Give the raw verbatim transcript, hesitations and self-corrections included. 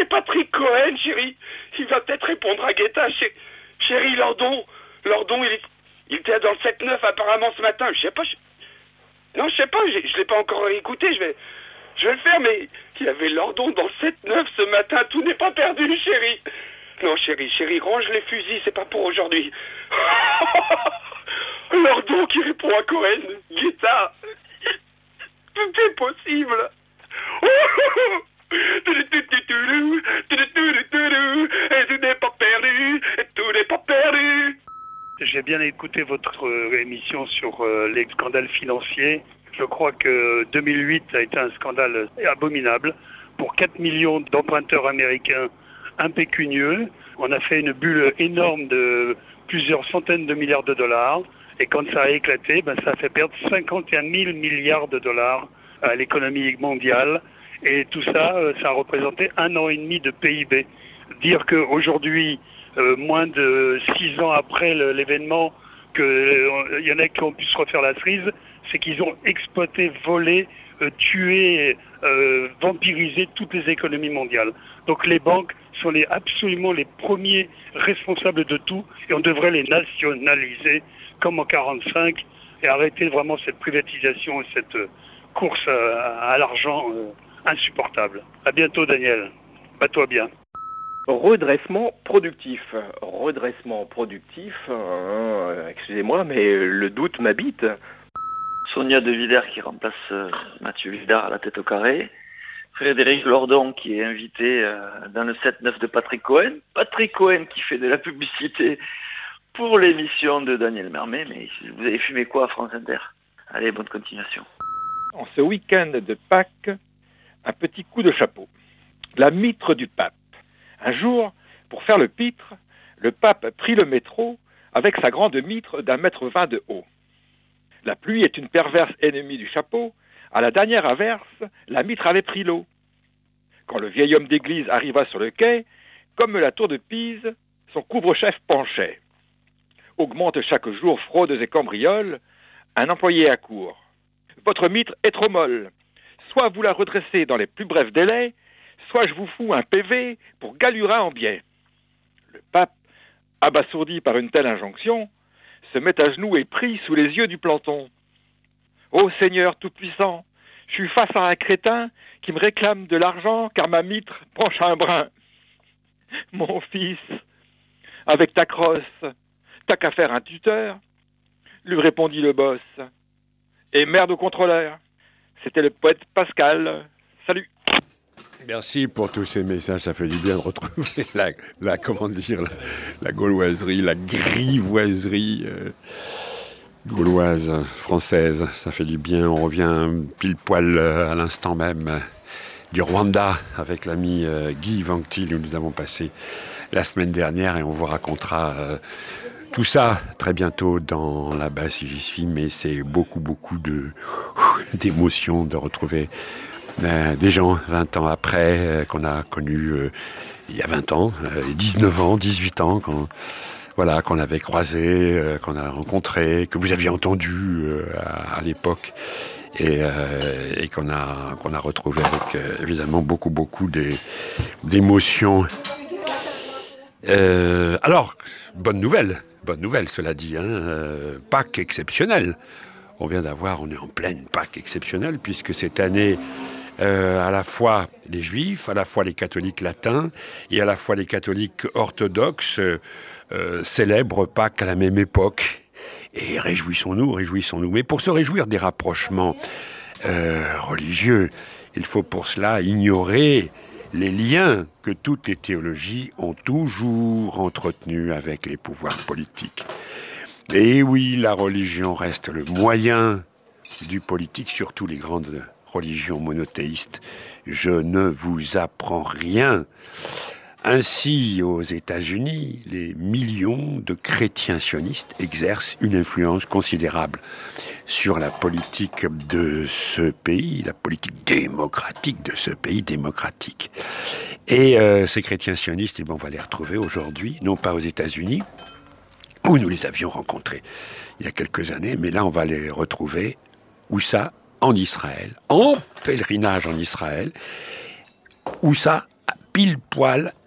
c'est Patrick Cohen, chérie. Il va peut-être répondre à Guetta. Ché... Chérie, Lordon, Lordon, il, est... il était dans le sept neuf apparemment ce matin. Je sais pas. Je... Non, je sais pas, je, je l'ai pas encore écouté. Je vais, je vais le faire, mais il y avait Lordon dans le sept neuf ce matin. Tout n'est pas perdu, chérie. Non, chérie, chérie, range les fusils, c'est pas pour aujourd'hui. Lordon qui répond à Cohen. Guetta. Tout est possible. Et tout n'est pas perdu, et tout n'est pas perdu. J'ai bien écouté votre euh, émission sur euh, les scandales financiers. Je crois que deux mille huit a été un scandale abominable pour quatre millions d'emprunteurs américains impécunieux. On a fait une bulle énorme de plusieurs centaines de milliards de dollars. Et quand ça a éclaté, ben, ça a fait perdre cinquante et un mille milliards de dollars à l'économie mondiale. Et tout ça, ça a représenté un an et demi de P I B. Dire qu'aujourd'hui, euh, moins de six ans après le, l'événement, qu'il euh, y en a qui ont pu se refaire la cerise, c'est qu'ils ont exploité, volé, euh, tué, euh, vampirisé toutes les économies mondiales. Donc les banques sont les, absolument les premiers responsables de tout et on devrait les nationaliser comme en quarante-cinq et arrêter vraiment cette privatisation et cette euh, course à, à l'argent euh, insupportable. À bientôt Daniel. Bats-toi bien. Redressement productif. Redressement productif, euh, excusez-moi, mais le doute m'habite. Sonia De Villers qui remplace euh, Mathieu Vidard à la tête au carré. Frédéric Lordon qui est invité euh, dans le sept neuf de Patrick Cohen. Patrick Cohen qui fait de la publicité pour l'émission de Daniel Mermet. Mais vous avez fumé quoi à France Inter? Allez, bonne continuation. En ce week-end de Pâques, un petit coup de chapeau. La mitre du pape. Un jour, pour faire le pitre, le pape prit le métro avec sa grande mitre d'un mètre vingt de haut. La pluie est une perverse ennemie du chapeau. À la dernière averse, la mitre avait pris l'eau. Quand le vieil homme d'église arriva sur le quai, comme la tour de Pise, son couvre-chef penchait. Augmente chaque jour fraudes et cambrioles, un employé accourt. Votre mitre est trop molle. Soit vous la redressez dans les plus brefs délais, soit je vous fous un P V pour Galurin en biais. Le pape, abasourdi par une telle injonction, se met à genoux et prie sous les yeux du planton. Ô Seigneur Tout-Puissant, je suis face à un crétin qui me réclame de l'argent car ma mitre penche un brin. Mon fils, avec ta crosse, t'as qu'à faire un tuteur, lui répondit le boss. Et merde au contrôleur. C'était le poète Pascal. Salut. Merci pour tous ces messages, ça fait du bien de retrouver la, la comment dire, la, la gauloiserie, la grivoiserie euh, gauloise, française, ça fait du bien. On revient pile poil euh, à l'instant même euh, du Rwanda avec l'ami euh, Guy Vanctil où nous avons passé la semaine dernière et on vous racontera euh, tout ça très bientôt dans La Basse si j'y suis, mais c'est beaucoup beaucoup de d'émotions de retrouver Euh, des gens vingt ans après euh, qu'on a connus euh, il y a vingt ans, euh, dix-neuf ans, dix-huit ans, qu'on, voilà, qu'on avait croisé, euh, qu'on a rencontré, que vous aviez entendu euh, à, à l'époque et, euh, et qu'on a, qu'on a retrouvé avec euh, évidemment beaucoup, beaucoup des, d'émotions. Euh, alors, bonne nouvelle, bonne nouvelle cela dit, hein, euh, Pâques exceptionnelle. On vient d'avoir, on est en pleine Pâques exceptionnelle puisque cette année, Euh, à la fois les juifs, à la fois les catholiques latins et à la fois les catholiques orthodoxes euh, euh, célèbrent Pâques à la même époque. Et réjouissons-nous, réjouissons-nous. Mais pour se réjouir des rapprochements euh, religieux, il faut pour cela ignorer les liens que toutes les théologies ont toujours entretenus avec les pouvoirs politiques. Et oui, la religion reste le moyen du politique, surtout les grandes religion monothéiste. Je ne vous apprends rien. Ainsi, aux États-Unis, les millions de chrétiens sionistes exercent une influence considérable sur la politique de ce pays, la politique démocratique de ce pays démocratique. Et euh, ces chrétiens sionistes, eh ben, on va les retrouver aujourd'hui, non pas aux États-Unis, où nous les avions rencontrés il y a quelques années, mais là, on va les retrouver, où ça, en Israël, en pèlerinage en Israël, où ça, pile poil